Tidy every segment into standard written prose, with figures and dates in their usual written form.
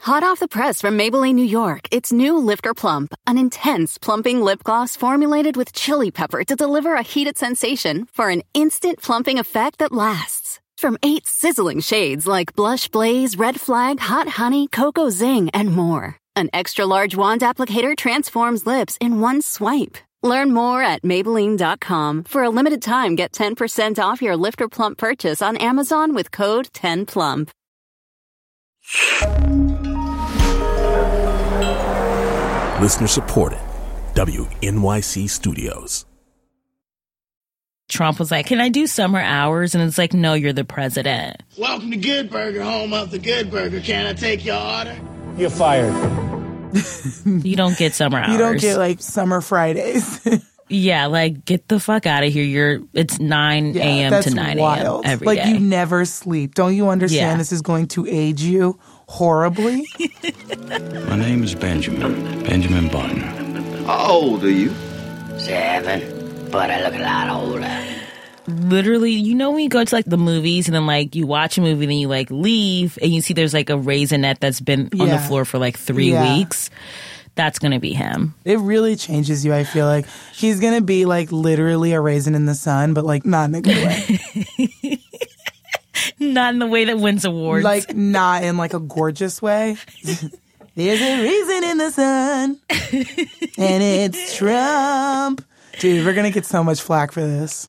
Hot off the press from Maybelline, New York, it's new Lifter Plump, an intense plumping lip gloss formulated with chili pepper to deliver a heated sensation for an instant plumping effect that lasts. From 8 sizzling shades like Blush Blaze, Red Flag, Hot Honey, Cocoa Zing, and more. An extra-large wand applicator transforms lips in one swipe. Learn more at Maybelline.com. For a limited time, get 10% off your Lifter Plump purchase on Amazon with code 10PLUMP. Listener supported. WNYC Studios. Trump was like, can I do summer hours? And it's like, no, you're the president. Welcome to Good Burger, home of the Good Burger. Can I take your order? You're fired. You don't get summer hours. You don't get, like, summer Fridays. Yeah, like, get the fuck out of here. It's 9 a.m. to 9 a.m. every day. You never sleep. Don't you understand this is going to age you horribly? My name is Benjamin Button. How old are you? 7, but I look a lot older. Literally, you know when you go to, like, the movies and then, like, you watch a movie and then you, like, leave and you see there's, like, a raisinette that's been on the floor for, like, 3 weeks? That's going to be him. It really changes you, I feel like. He's going to be, like, literally a raisin in the sun, but, like, not in a good way. Not in the way that wins awards. Like, not in, like, a gorgeous way. There's a raisin in the sun, and it's Trump. Dude, we're going to get so much flack for this.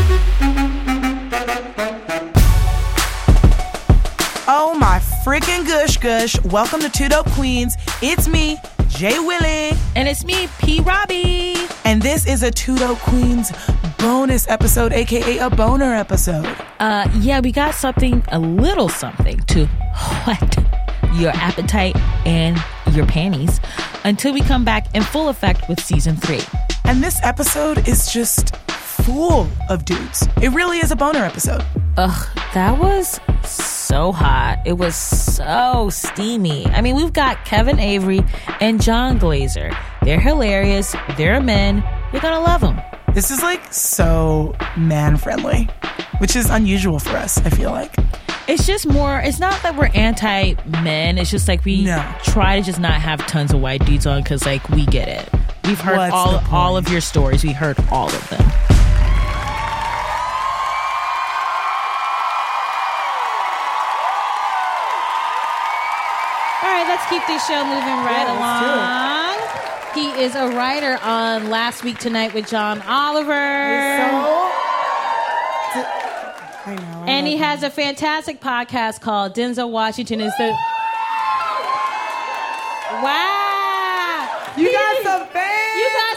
Oh, my freaking gush. Welcome to Two Dope Queens. It's me, Jay Willie. And it's me, P. Robbie. And this is a Two Dope Queens bonus episode, a.k.a. a boner episode. We got a little something to whet your appetite and your panties until we come back in full effect with season 3. And this episode is just full of dudes. It really is a boner episode. Ugh, that was so hot. It was so steamy. I mean, we've got Kevin Avery and John Glazer. They're hilarious. They're men. You're gonna love them. This is, like, so man-friendly, which is unusual for us, I feel like. It's just more, it's not that we're anti-men. It's just, like, we try to just not have tons of white dudes on because, like, we get it. We've heard all of your stories. We heard all of them. All right, let's keep this show moving right along. He is a writer on Last Week Tonight with John Oliver. I know. And he has a fantastic podcast called Denzel Washington is the... Wow! You got some fans!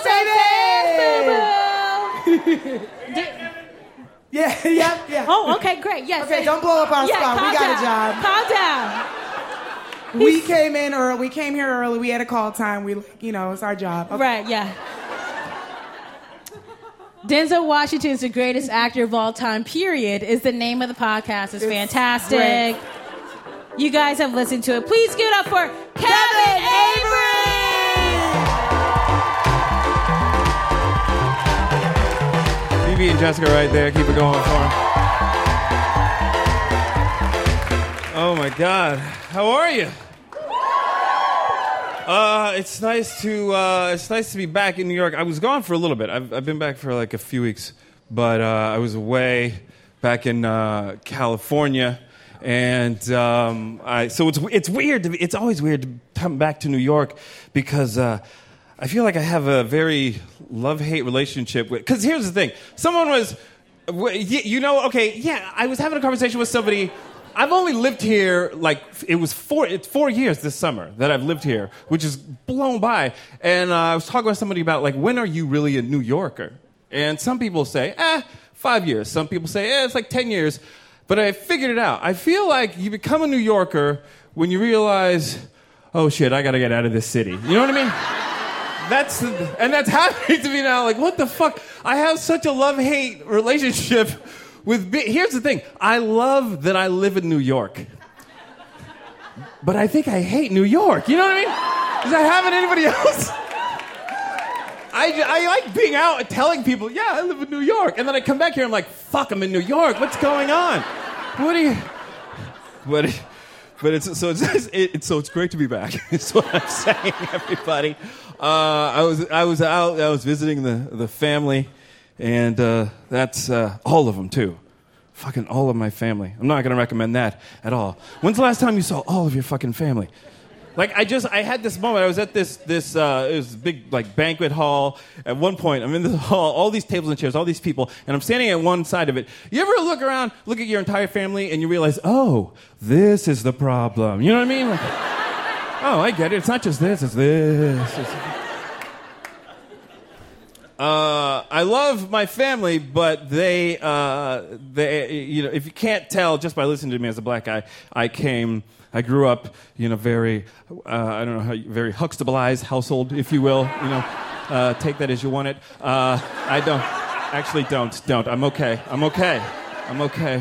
You got some fans, boo-boo! Yeah. Oh, okay, great. Yes. Okay, don't blow up our spot. We got a job. Calm down. We came in early. We came here early. We had a call time. It's our job. Okay. Right, yeah. Denzel Washington is the greatest actor of all time, period, is the name of the podcast. It's fantastic. Great. You guys have listened to it. Please give it up for Kevin Avery! Phoebe and Jessica right there. Keep it going for them. Oh, my God. How are you? It's nice to be back in New York. I was gone for a little bit. I've been back for like a few weeks, but I was away back in California, and so it's weird. It's always weird to come back to New York because I feel like I have a very love-hate relationship with. Because here's the thing: someone was, I was having a conversation with somebody. I've only lived here, it's 4 years this summer that I've lived here, which is blown by. And I was talking with somebody about, when are you really a New Yorker? And some people say, 5 years. Some people say, it's like 10 years. But I figured it out. I feel like you become a New Yorker when you realize, oh, shit, I got to get out of this city. You know what I mean? That's happening to me now. Like, what the fuck? I have such a love-hate relationship here's the thing. I love that I live in New York. But I think I hate New York. You know what I mean? Does that happen to anybody else? I like being out and telling people, yeah, I live in New York. And then I come back here and I'm like, fuck, I'm in New York. What's going on? But it's great to be back. Is what I'm saying, everybody. I was visiting the family, and that's all of them too. Fucking all of my family. I'm not gonna recommend that at all. When's the last time you saw all of your fucking family? Like I had this moment. I was at this it was a big like banquet hall. At one point, I'm in this hall, all these tables and chairs, all these people, and I'm standing at one side of it. You ever look around, look at your entire family, and you realize, oh, this is the problem. You know what I mean? Like, oh, I get it. It's not just this. It's this. I love my family, but they, you know, if you can't tell just by listening to me as a black guy, I grew up in a very, I don't know, very Huxtableized household, if you will. You know, take that as you want it. I don't. Actually, don't. I'm okay.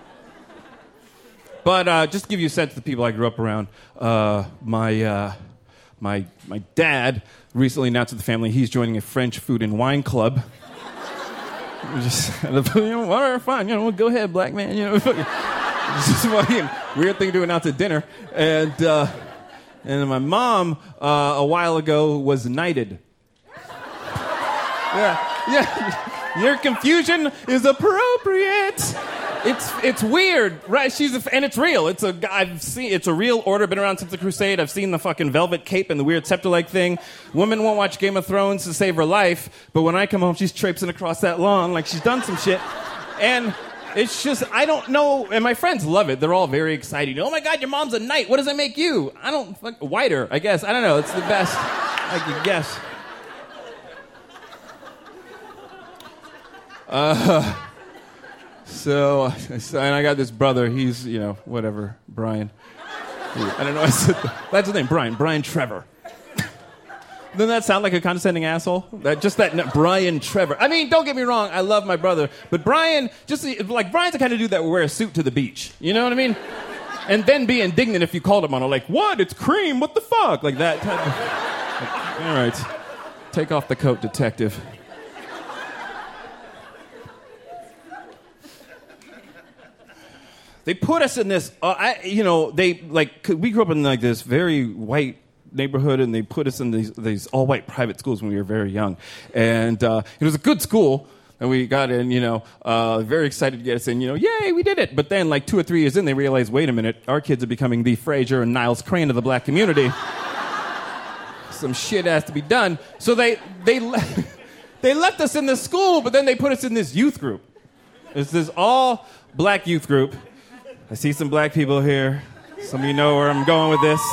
But just to give you a sense of the people I grew up around, my dad recently announced to the family he's joining a French food and wine club. Just, whatever, fine, go ahead, black man, It's just a fucking weird thing to announce at dinner. And my mom, a while ago, was knighted. Yeah. Your confusion is appropriate. It's weird, right? And it's real. It's a real order. Been around since the Crusade. I've seen the fucking velvet cape and the weird scepter-like thing. Woman won't watch Game of Thrones to save her life, but when I come home, she's traipsing across that lawn like she's done some shit. And it's just, I don't know, and my friends love it. They're all very excited. Oh my God, your mom's a knight. What does that make you? I don't, whiter, I guess. I don't know. It's the best, I could guess. So, and I got this brother. He's, whatever, Brian. I don't know. I said that's his name, Brian Trevor. Doesn't that sound like a condescending asshole? Brian Trevor. I mean, don't get me wrong. I love my brother, but Brian, Brian's the kind of dude that would wear a suit to the beach. You know what I mean? And then be indignant if you called him on it, like, what? It's cream. What the fuck? Like that type of. All right, take off the coat, detective. They put us in this, we grew up in like this very white neighborhood, and they put us in these all-white private schools when we were very young. And it was a good school, and we got in, very excited to get us in, yay, we did it. But then like 2 or 3 years in, they realized, wait a minute, our kids are becoming the Fraser and Niles Crane of the black community. Some shit has to be done. So they left us in this school, but then they put us in this youth group. It's this all-black youth group. I see some black people here. Some of you know where I'm going with this.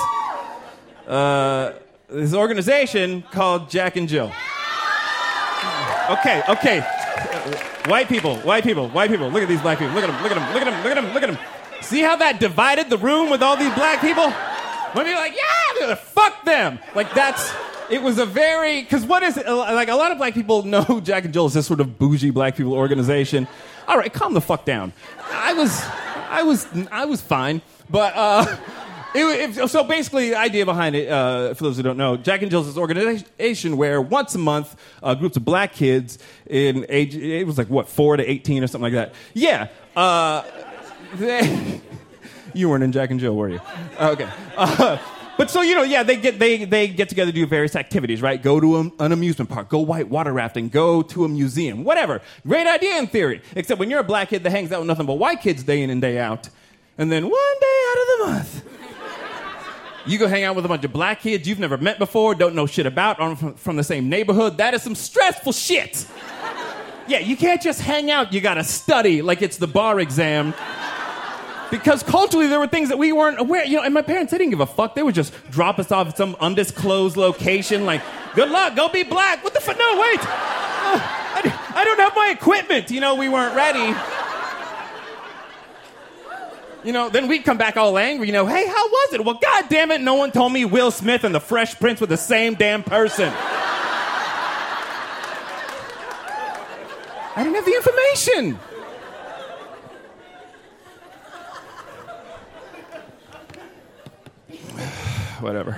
This organization called Jack and Jill. Okay. White people. Look at these black people. Look at them. See how that divided the room with all these black people? When you're like, yeah, fuck them. It was a very, because what is it? Like, a lot of black people know Jack and Jill is this sort of bougie black people organization. All right, calm the fuck down. I was fine, but so basically the idea behind it, for those who don't know, Jack and Jill's is this organization where once a month, groups of black kids in age, it was 4 to 18 or something like that. Yeah, you weren't in Jack and Jill, were you? Okay. But so, they get together to do various activities, right? Go to an amusement park, go white water rafting, go to a museum, whatever. Great idea in theory. Except when you're a black kid that hangs out with nothing but white kids day in and day out, and then one day out of the month, you go hang out with a bunch of black kids you've never met before, don't know shit about, aren't from the same neighborhood. That is some stressful shit. Yeah, you can't just hang out. You gotta study like it's the bar exam. Because culturally, there were things that we weren't aware. And my parents, they didn't give a fuck. They would just drop us off at some undisclosed location, like, good luck, go be black. What the fuck? No, wait. I don't have my equipment. We weren't ready. Then we'd come back all angry, hey, how was it? Well, God damn it, no one told me Will Smith and the Fresh Prince were the same damn person. I didn't have the information. Whatever.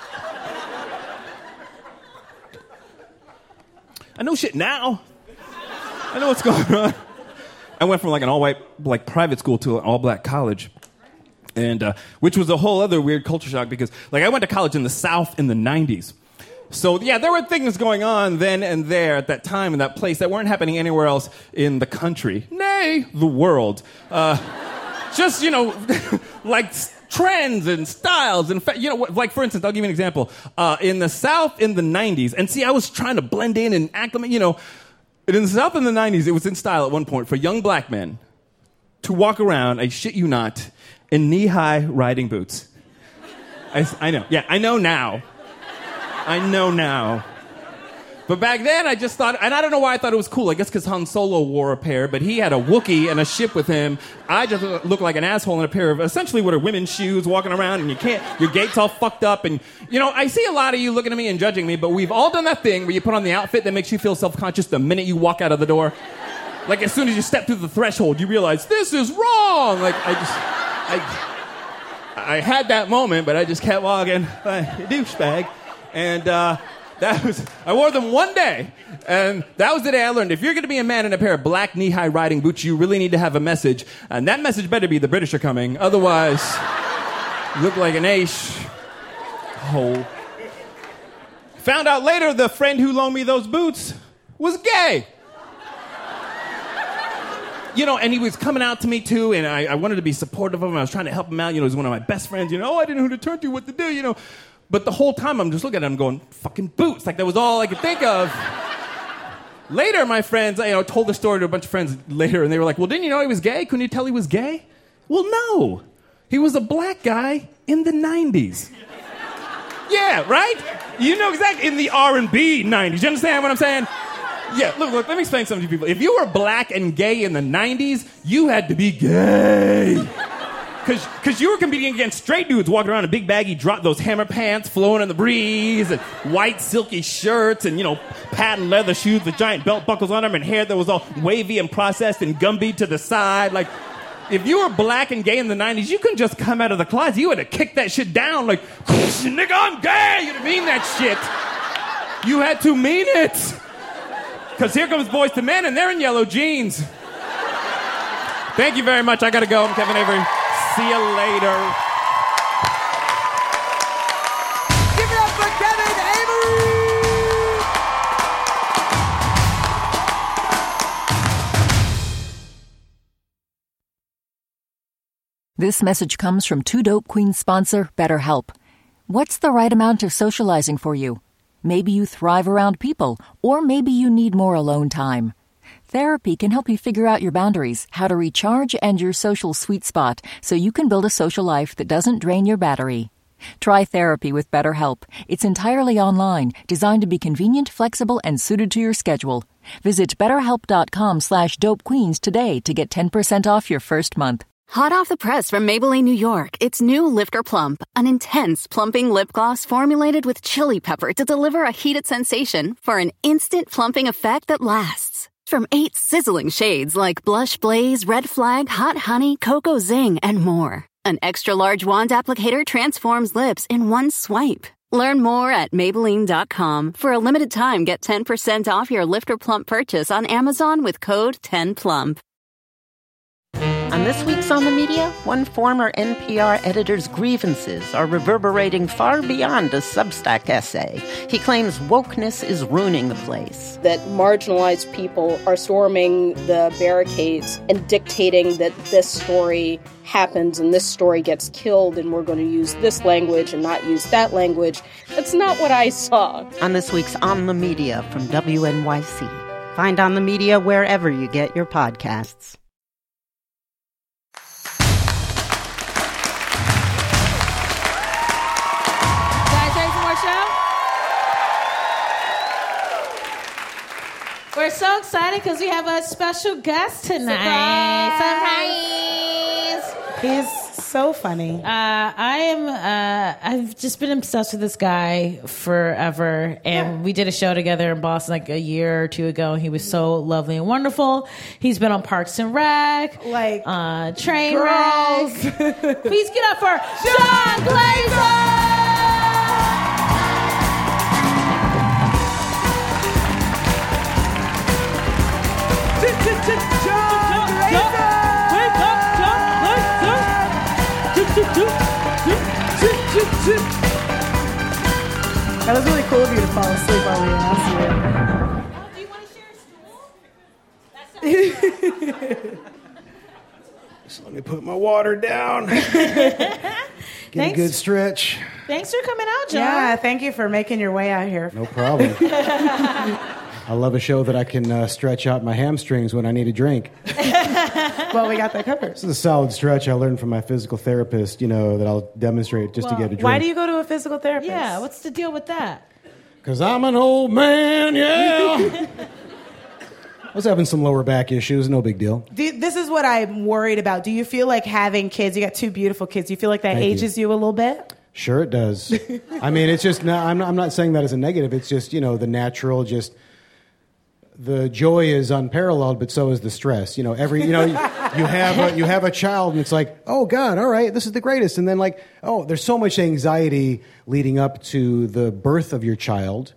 I know shit now. I know what's going on. I went from an all-white private school to an all-black college. And which was a whole other weird culture shock because, like, I went to college in the South in the 90s. So, yeah, there were things going on then and there at that time in that place that weren't happening anywhere else in the country. Nay, the world. Just, like trends and styles. And, like, for instance, I'll give you an example. In the South in the 90s, and see, I was trying to blend in and acclimate, in the South in the 90s, it was in style at one point for young black men to walk around, I shit you not, in knee-high riding boots. I know. Yeah, I know now. But back then, I just thought, and I don't know why I thought it was cool. I guess because Han Solo wore a pair, but he had a Wookiee and a ship with him. I just looked like an asshole in a pair of essentially what are women's shoes walking around, and your gait's all fucked up. And, I see a lot of you looking at me and judging me, but we've all done that thing where you put on the outfit that makes you feel self-conscious the minute you walk out of the door. Like, as soon as you step through the threshold, you realize, this is wrong! Like, I had that moment, but I just kept walking. Douchebag. And I wore them one day, and that was the day I learned if you're going to be a man in a pair of black knee-high riding boots, you really need to have a message, and that message better be the British are coming. Otherwise, you look like an ace. Oh. Found out later the friend who loaned me those boots was gay. And he was coming out to me, too, and I wanted to be supportive of him. I was trying to help him out. He was one of my best friends. I didn't know who to turn to, what to do, But the whole time, I'm just looking at him going, fucking boots. Like, that was all I could think of. Later, my friends, told the story to a bunch of friends later, and they were like, well, didn't you know he was gay? Couldn't you tell he was gay? Well, no. He was a black guy in the 90s. Yeah, right? Exactly. In the R&B 90s. You understand what I'm saying? Yeah, look, let me explain something to people. If you were black and gay in the 90s, you had to be gay. Because you were competing against straight dudes walking around in big baggy those hammer pants flowing in the breeze, and white silky shirts, and, patent leather shoes with giant belt buckles on them, and hair that was all wavy and processed and gumby to the side. Like, if you were black and gay in the 90s, you couldn't just come out of the closet. You had to kick that shit down like, nigga, I'm gay. You didn't mean that shit. You had to mean it. Because here comes Boyz II Men, and they're in yellow jeans. Thank you very much. I got to go. I'm Kevin Avery. See you later. Give it up for Kevin Avery! This message comes from Two Dope Queens sponsor, BetterHelp. What's the right amount of socializing for you? Maybe you thrive around people, or maybe you need more alone time. Therapy can help you figure out your boundaries, how to recharge, and your social sweet spot so you can build a social life that doesn't drain your battery. Try therapy with BetterHelp. It's entirely online, designed to be convenient, flexible, and suited to your schedule. Visit BetterHelp.com/DopeQueens today to get 10% off your first month. Hot off the press from Maybelline, New York, it's new Lifter Plump, an intense plumping lip gloss formulated with chili pepper to deliver a heated sensation for an instant plumping effect that lasts. From 8 sizzling shades like Blush Blaze, Red Flag, Hot Honey, Cocoa Zing, and more. An extra-large wand applicator transforms lips in one swipe. Learn more at Maybelline.com. For a limited time, get 10% off your Lifter Plump purchase on Amazon with code 10PLUMP. On this week's On the Media, one former NPR editor's grievances are reverberating far beyond a Substack essay. He claims wokeness is ruining the place. That marginalized people are storming the barricades and dictating that this story happens and this story gets killed and we're going to use this language and not use that language. That's not what I saw. On this week's On the Media from WNYC. Find On the Media wherever you get your podcasts. We're so excited because we have a special guest tonight. Surprise! He's so funny. I've just been obsessed with this guy forever, and we did a show together in Boston like a year or two ago. And he was so lovely and wonderful. He's been on Parks and Rec, Train Wreck. Please get up for Jon Glaser! That was really cool of you to fall asleep while we asked you. Do you want to share a stool? So let me put my water down. Get a good stretch. Thanks for coming out, John. Yeah, thank you for making your way out here. No problem. I love a show that I can stretch out my hamstrings when I need a drink. Well, we got that covered. This is a solid stretch I learned from my physical therapist, that I'll demonstrate just to get a drink. Why do you go to a physical therapist? Yeah, what's the deal with that? Because I'm an old man, yeah. I was having some lower back issues, no big deal. This is what I'm worried about. Do you feel like having kids, you got two beautiful kids, do you feel like that ages you a little bit? Sure it does. I mean, it's just, I'm not saying that as a negative. It's just, the natural, the joy is unparalleled, but so is the stress. You have a child and it's like, oh God, all right, this is the greatest. And then there's so much anxiety leading up to the birth of your child.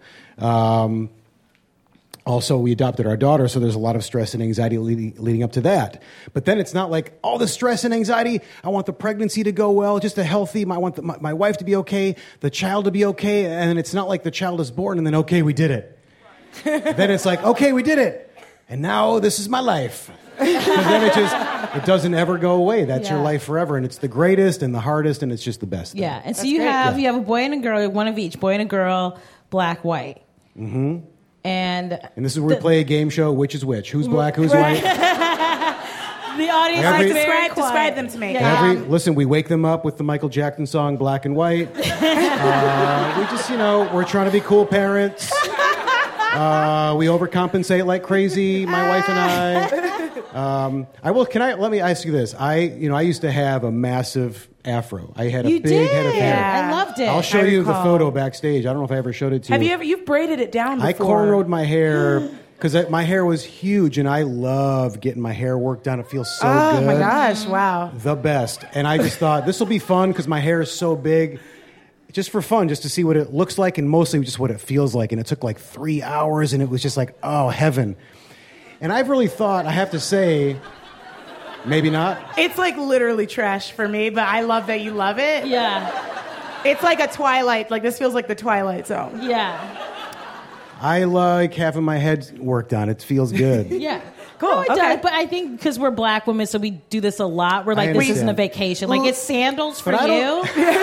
Also, we adopted our daughter, so there's a lot of stress and anxiety leading up to that. But then it's not like all the stress and anxiety. I want the pregnancy to go well, just a healthy. I want my wife to be okay, the child to be okay, and it's not like the child is born and then okay, we did it. Then it's like okay, we did it, and now this is my life. Because then it doesn't ever go away. That's your life forever, and it's the greatest and the hardest, and it's just the best. Yeah, and so you have a boy and a girl, one of each, boy and a girl, black, white. Mm-hmm. And this is where we play a game show, which is which. Who's black, who's white? The audience describe them to me. Listen, we wake them up with the Michael Jackson song, Black and White. We just, we're trying to be cool parents. We overcompensate like crazy, my wife and I. Let me ask you this. I used to have a massive afro. I had a big head of hair. I loved it. I'll show you the photo backstage. I don't know if I ever showed it to you. You've braided it down before. I cornrowed my hair because my hair was huge, and I love getting my hair worked done. It feels so good. Oh my gosh, wow. The best. And I just thought, this will be fun because my hair is so big. Just for fun, just to see what it looks like and mostly just what it feels like. And it took 3 hours, and it was just oh, heaven. And I've really thought, I have to say, maybe not. It's literally trash for me, but I love that you love it. Yeah. It's like a Twilight. This feels like the Twilight Zone. Yeah. I like having my head worked on. It feels good. Yeah. Cool. No, it does, but I think because we're black women, so we do this a lot. We're this isn't a vacation. It's sandals for you.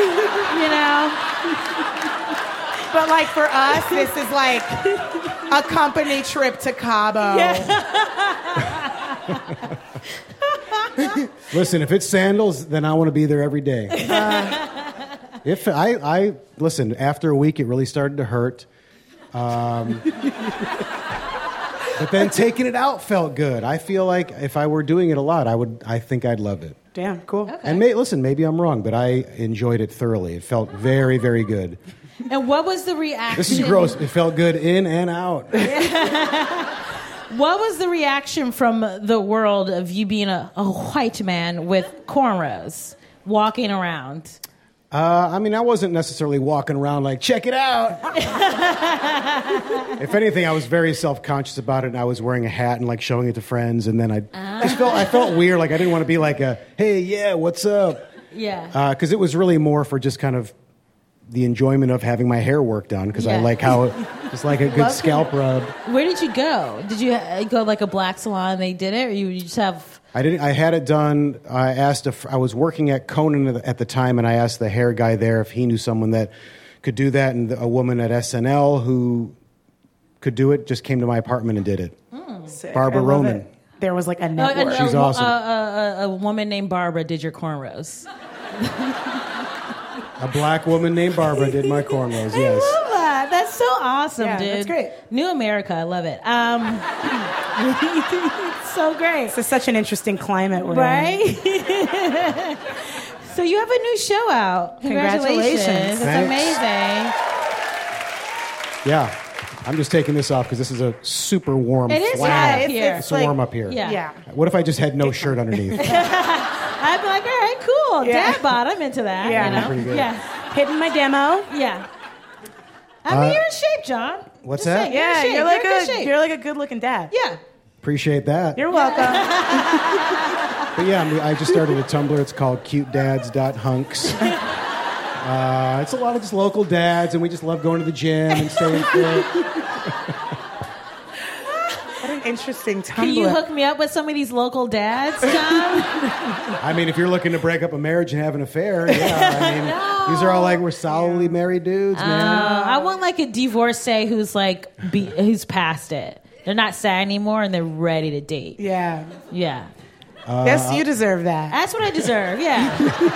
But for us, this is a company trip to Cabo. Yeah. Listen, if it's sandals, then I want to be there every day. If I listen, after a week, it really started to hurt. But then taking it out felt good. I feel like if I were doing it a lot, I think I'd love it. Damn, cool. Okay. And maybe I'm wrong, but I enjoyed it thoroughly. It felt very, very good. And what was the reaction? This is gross. It felt good in and out. What was the reaction from the world of you being a white man with cornrows walking around? I wasn't necessarily walking around check it out. If anything, I was very self-conscious about it, and I was wearing a hat and showing it to friends, and then I felt weird. I didn't want to be hey, yeah, what's up? Yeah. Because it was really more for just kind of the enjoyment of having my hair worked on, because I like how it's like a good scalp rub. Where did you go? Did you go a black salon and they did it, or you just have... I didn't. I had it done. I asked I was working at Conan at the time, and I asked the hair guy there if he knew someone that could do that, and a woman at SNL who could do it just came to my apartment and did it. Sick. Barbara Roman. There was a network. She's awesome. A woman named Barbara did your cornrows. A black woman named Barbara did my cornrows. Yes. I love that. That's so awesome, dude. That's great. New America. I love it. It's so great. It's such an interesting climate we're in. So you have a new show out. Congratulations. It's amazing. Yeah. I'm just taking this off because this is a super warm It is flannel. hot here. It's warm up here. Yeah. What if I just had no shirt underneath? I'd be like, all right, cool. Yeah. Dad bod, I'm into that. Yeah. Pretty good. Yeah. Hitting my demo. Yeah. I mean, you're in shape, John. What's Just that? saying, Yeah, you're in shape. you're a good-looking dad. Yeah. Appreciate that. You're welcome. But yeah, I just started a Tumblr. It's called cutedads.hunks. It's a lot of just local dads, and we just love going to the gym and staying fit. What an interesting Tumblr. Can you hook me up with some of these local dads, John? I mean, if you're looking to break up a marriage and have an affair, yeah. I mean, these are all like, we're solidly married dudes, man. I want like a divorcee who's like, who's past it. They're not sad anymore and they're ready to date. Yeah. Yeah. Yes, you deserve that. That's what I deserve, yeah.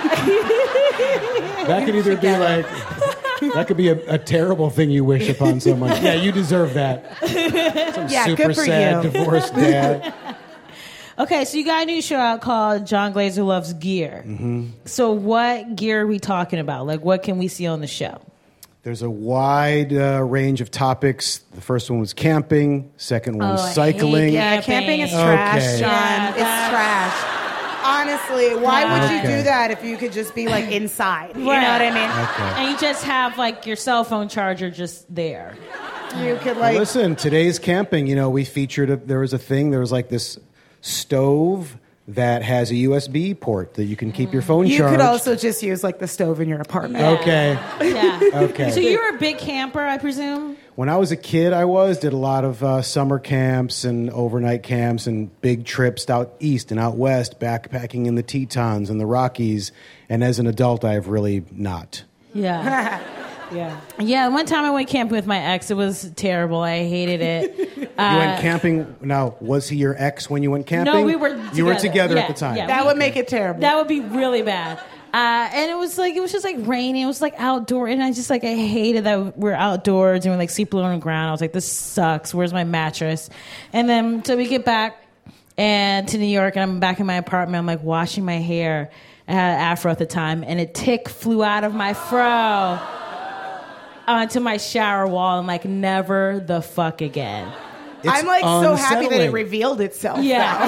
That could either be like, that could be a terrible thing you wish upon someone. Yeah, you deserve that. Some super good for sad you. divorced dad. Okay, so you got a new show out called John Glazer Loves Gear. Mm-hmm. So what gear are we talking about? Like, what can we see on the show? There's a wide range of topics. The first one was camping. Second one was cycling. Yeah, camping is trash, John. Yeah, it's trash. Honestly, why would you do that if you could just be like inside? You know what I mean? Okay. And you just have like your cell phone charger just there. You could like... Listen, today's camping, we featured, there was like this stove that has a USB port that you can keep your phone You charged. could also just use like the stove in your apartment. Yeah. Okay. Yeah. Okay. So you're a big camper, I presume? When I was a kid, did a lot of summer camps and overnight camps and big trips out east and out west, backpacking in the Tetons and the Rockies. And as an adult, I have really not. Yeah. Yeah. Yeah, one time I went camping with my ex. It was terrible. I hated it. You went camping. Now, was he your ex when you went camping? No, we were together. You were together Yeah, at the time. yeah. That would make it terrible. That would be really bad. And it was just like raining. It was like outdoor. And I hated that we're outdoors and we're like sleeping on the ground. I was like, this sucks. Where's my mattress? And then, so we get back to New York and I'm back in my apartment. I'm like washing my hair. I had an afro at the time and a tick flew out of my fro onto my shower wall. I'm like, never the fuck again. I'm like so happy that it unsettling. revealed itself.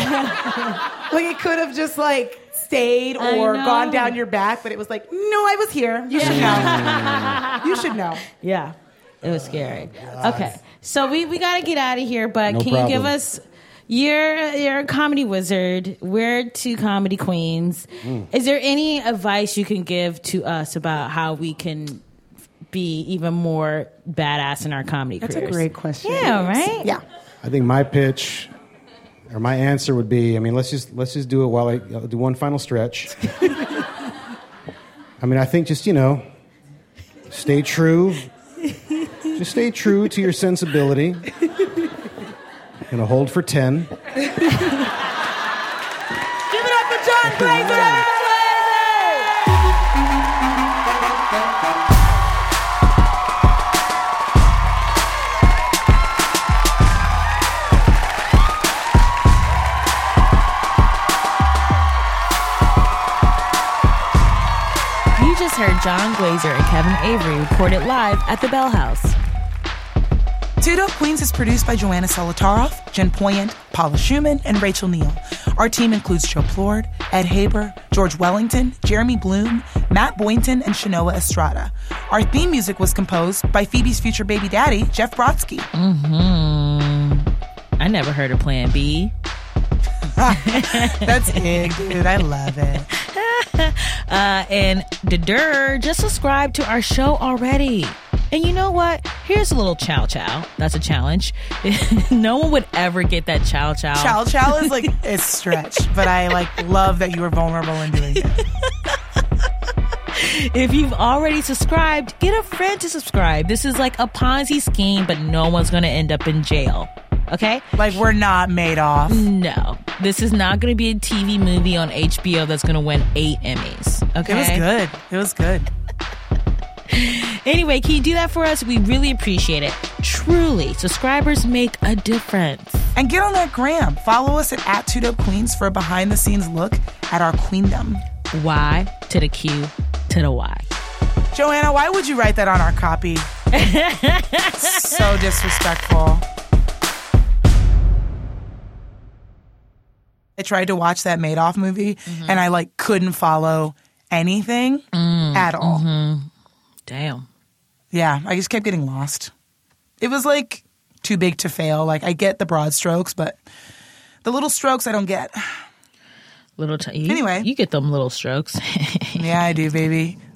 Yeah. Like it could have just like stayed or gone down your back, but it was like, no, I was here. You should know. You should know. Yeah. It was scary. Okay. So we got to get out of here, but No can problem. you give us you're a comedy wizard. We're two comedy queens. Is there any advice you can give to us about how we can be even more badass in our comedy That's careers? a great question. Yeah, right? Yeah. I think my pitch or my answer would be, let's just do it while I'll do one final stretch. I think just, stay true. Just stay true to your sensibility. Gonna hold for 10. Give it up for John Glazer! You just heard John Glazer and Kevin Avery recorded live at the Bell House. Two Dope Queens is produced by Joanna Solotaroff, Jen Poyant, Paula Schumann, and Rachel Neal. Our team includes Joe Plord, Ed Haber, George Wellington, Jeremy Bloom, Matt Boynton, and Shanoa Estrada. Our theme music was composed by Phoebe's future baby daddy, Jeff Brodsky. I never heard of Plan B. That's it, dude. I love it. And just subscribe to our show already. And you know what? Here's a little chow chow. That's a challenge. No one would ever get that chow chow. Chow chow is like a stretch, but I love that you were vulnerable in doing it. If you've already subscribed, get a friend to subscribe. This is like a Ponzi scheme, but no one's going to end up in jail. Okay? We're not Madoff. No. This is not going to be a TV movie on HBO that's going to win 8 Emmys. Okay? It was good. Anyway, can you do that for us? We really appreciate it. Truly, subscribers make a difference. And get on that gram. Follow us at Two Dope Queens for a behind-the-scenes look at our queendom. Y to the Q to the Y. Joanna, why would you write that on our copy? So disrespectful. I tried to watch that Madoff movie, and I couldn't follow anything at all. Damn. Yeah, I just kept getting lost. It was too big to fail. I get the broad strokes, but the little strokes I don't get. Anyway. You get them little strokes. Yeah, I do, baby.